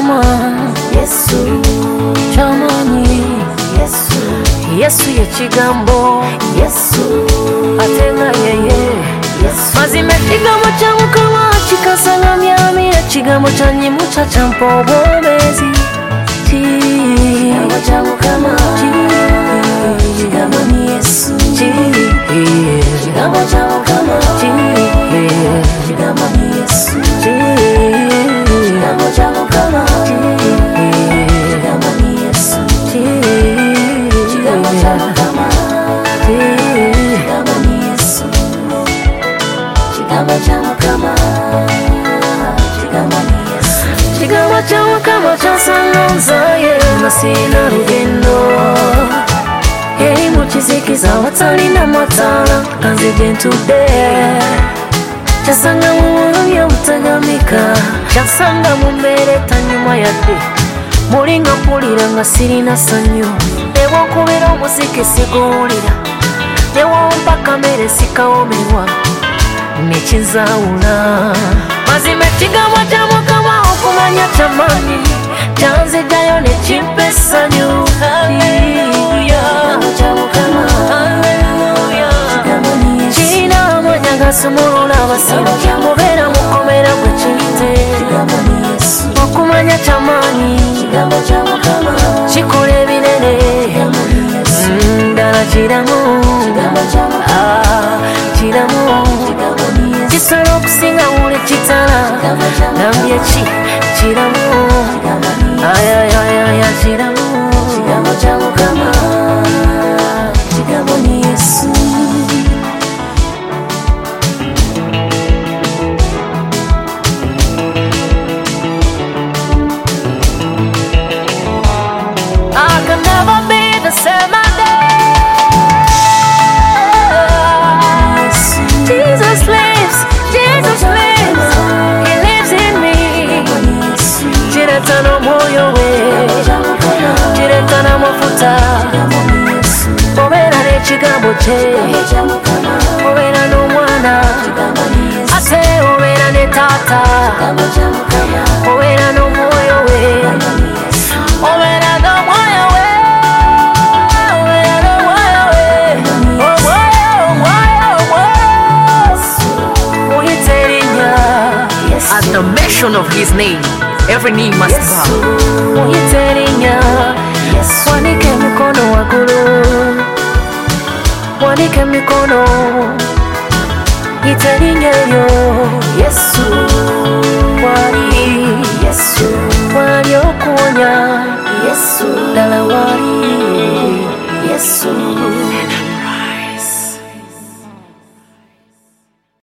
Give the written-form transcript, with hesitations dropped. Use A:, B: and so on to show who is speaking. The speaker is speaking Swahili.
A: chama
B: Yesu
A: chamani
B: Yesu
A: Yesu ye chigambo
B: Yesu
A: atenga yeye
B: Yesu
A: mazime chigambo cha mukama chikasala myami ya chigambo cha nyimucha cha mpobomezi
B: chigambo cha mukama chigambo ni Yesu
A: chigambo cha mukama
B: chigambo ni Yesu chigambo cha mukama chigambo ni Yesu chigambo cha mukama chigambo ni Yesu chigambo cha mukama chigambo ni Yesu
A: chigambo cha mukama chasanonzaye masina rugendo Hei muchizikiza watalina matala kanzige ntude Chasanga muwulumya mutagamika Chasanga mumbereta nyuma yadde Mulinga mpulira nga sirina sanyu Newokubira omuziki siguwulira Newompa kamere sikawomerwa Nekinzawula mazima ekigambo kya mukama okumanya kyamaanyi kyanzijayo nekimpa essanyu kirina amanya gasumulula abasiru mubeera mukomera gwe kiyite okumanya kyamaanyi kikola ebinene ddala kiramu kiramu kisobola okusinga wuli kitala nambye ki kiramu ayayaya kiramu
B: chigambo cha mukama chigambo ni Yesu
A: I can never be the same again. Jesus lives, Jesus lives, He lives in me. Chiretana moyo we, chiretana mafuta. Obera n'ekigambo kye, obera n'omwana, ate obera ne taata, obera n'omwoyo we, obera n'omwoyo we, obera n'omwoyo we, omwoyo. Muyite erinnya. At the mention of His name, every knee must bow. Muyite erinnya. Wanike emikono waggulu, wanike emikono, yita erinnya eryo.